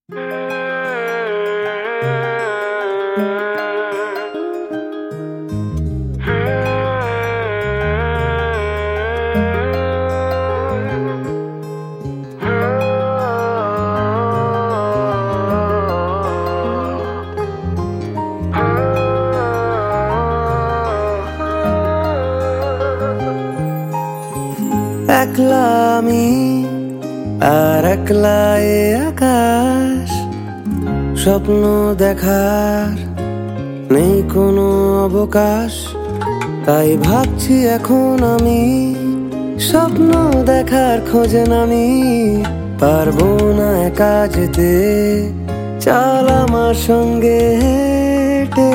একলা আমি আর একলা এ আকাশ, স্বপ্ন দেখার নেই কোনো অবকাশ। তাই ভাবছি এখন আমি স্বপ্ন দেখার খোঁজে নামি, পারবো না একা যেতে, চল আমার সঙ্গে হেঁটে।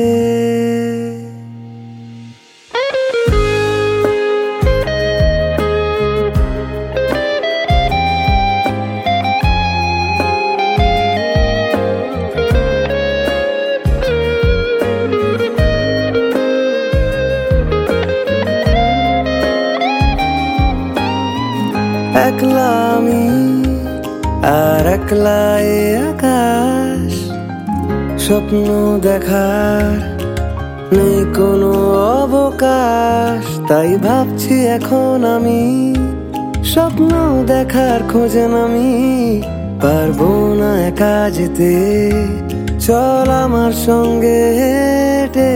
একলা আমি আর একলা এ আকাশ, স্বপ্ন দেখার নেই কোনো অবকাশ। তাই ভাবছি এখন আমি স্বপ্ন দেখার খোঁজে নামি, পারবো না একা যেতে, চল আমার সঙ্গে হেঁটে।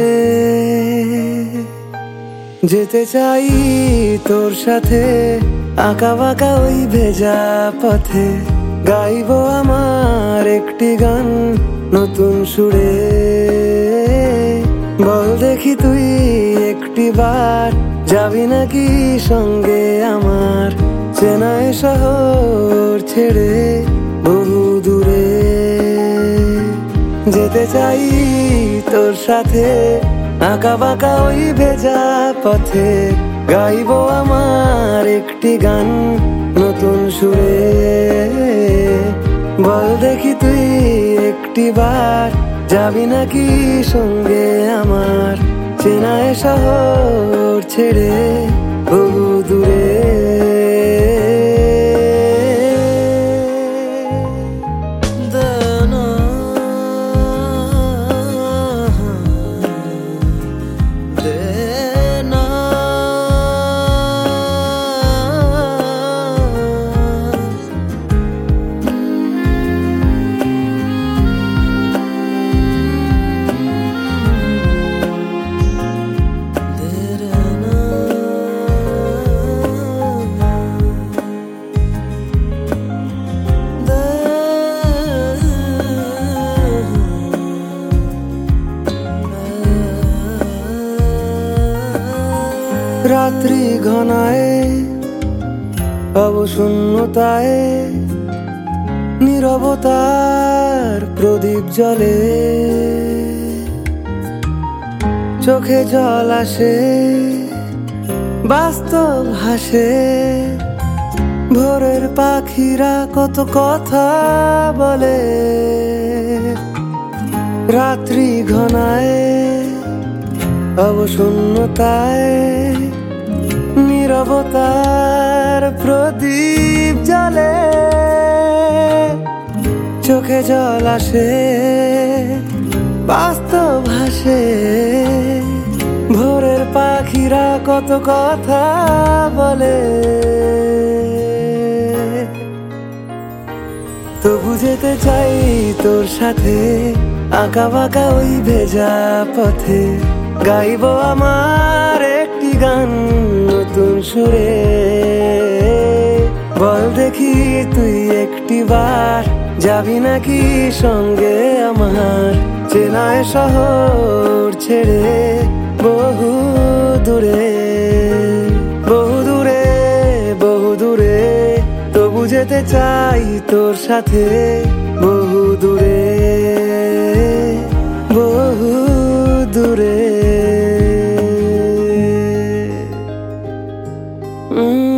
যেতে চাই তোর সাথে আঁকা বাঁকা ওই ভেজা পথে, গাইবো আমার একটি গান নতুন সুরে। বল দেখি তুই একটি বার যাবি নাকি সঙ্গে আমার, চেনায় শহর ছেড়ে বহু দূরে। যেতে চাই তোর সাথে আঁকা বাঁকা ওই ভেজা পথে, গাইবো আমার একটি গান নতুন সুরে। বল দেখি তুই একটি বার যাবি নাকি সঙ্গে আমার, চেনায় শহর ছেড়ে বহু দূরে। রাত্রি ঘনায় অবশূন্যতায় নীরবতার প্রদীপ জ্বলে, চোখে জল আসে বাস্তব হাসে, ভোরের পাখিরা কত কথা বলে। রাত্রি ঘনায় অবশূন্যতায় নীরবতার প্রদীপ জ্বলে, চোখে জল আসে বাস্তব হাসে, ভোরের পাখিরা কত কথা বলে। তবু যেতে চাই তোর সাথে আঁকা বাঁকা ওই ভেজা পথে, গাইবো আমার একটি গান নতুন সুরে। বল দেখি তুই একটি বার যাবি নাকি সঙ্গে আমার, চেনায় শহর ছেড়ে বহু দূরে। বহু দূরে বহু দূরে, তবু যেতে চাই তোর সাথে বহু দূরে, বহু দূরে।